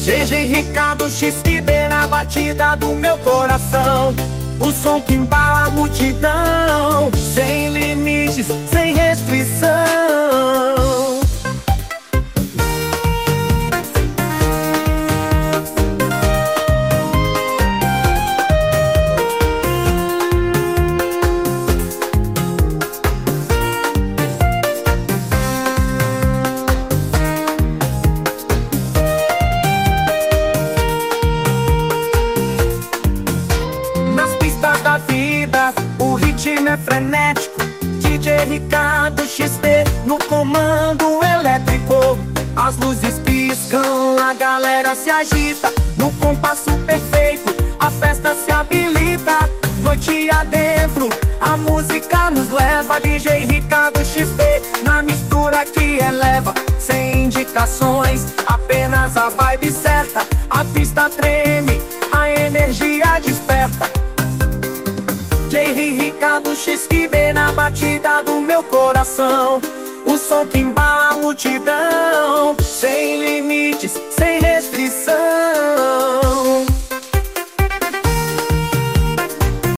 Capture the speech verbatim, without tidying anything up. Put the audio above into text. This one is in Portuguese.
G G Ricardo X Q B na batida do meu coração. O som que embala a multidão, sem limites, sem restrição. Da vida, o ritmo é frenético. D J Ricardo X P no comando elétrico. As luzes piscam, a galera se agita. No compasso perfeito, a festa se habilita. Noite adentro, a música nos leva. D J Ricardo X P na mistura que eleva. Sem indicações, apenas a vibe certa. A pista treme, a energia desperta. J J Ricardo X Q B na batida do meu coração. O som que embala a multidão, sem limites, sem restrições.